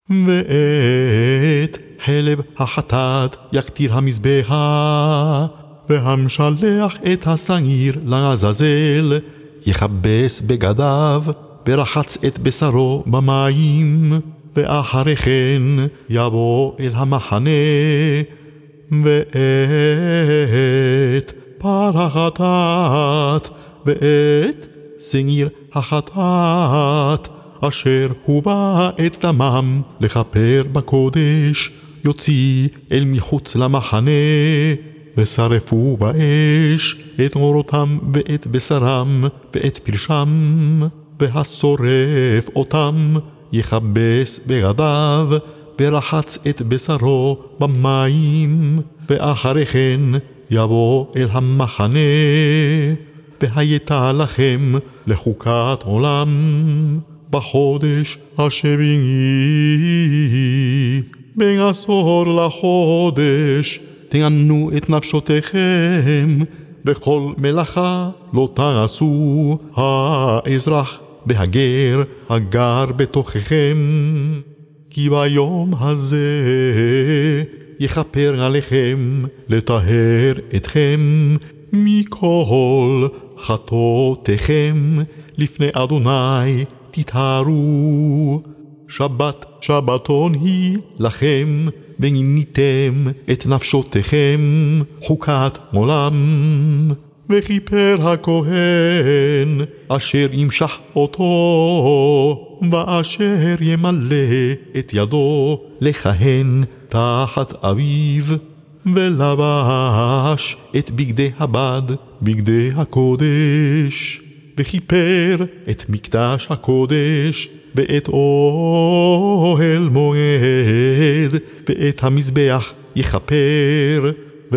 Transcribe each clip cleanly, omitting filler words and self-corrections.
ואת חלב החטאת יקטיר המזבח, והמשלח את השעיר לעזאזל, יכבס בגדיו, ורחץ את בשרו במים, ואחרי כן יבוא אל המחנה, ואת פר החטאת, ואת שעיר החטאת, אשר הובא את דמם לכפר בקודש, יוציא אל מחוץ למחנה, ושרפו באש את עורותם ואת בשרם ואת פרשם, והשורף אותם יכבס בגדיו, ורחץ את בשרו במים, ואחרי כן יבוא אל המחנה, והייתה לכם לחוקת עולם בחודש השביעי, בעשור לחודש תענו את נפשותיכם, בכל מלאכה לא תעשו, האזרח והגר הגר בתוככם, כי ביום הזה יכפר עליכם לטהר אתכם מכל חטאותיכם, לפני אדוני תטהרו. שבת שבתון היא לכם, וניניתם את נפשותיכם חוקת עולם. וכיפר הכהן אשר ימשח אותו, ואשר ימלא את ידו לכהן תחת אביו, ולבש את בגדי הבד, בגדי הקודש, וכיפר את מקדש הקודש, ואת אוהל מועד, ואת המזבח יכפר,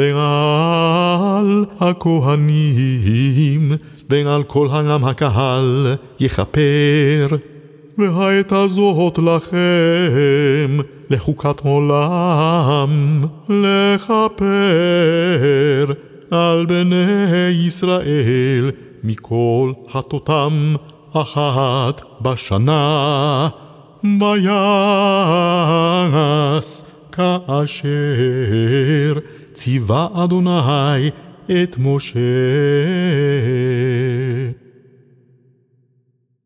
ועל הכהנים, ועל כל העם הקהל יכפר. והייתה זאת לכם לחוקת עולם, לכפר על בני ישראל מכל חטאותם אחת בשנה, ויעש כאשר ציווה אדוני את משה.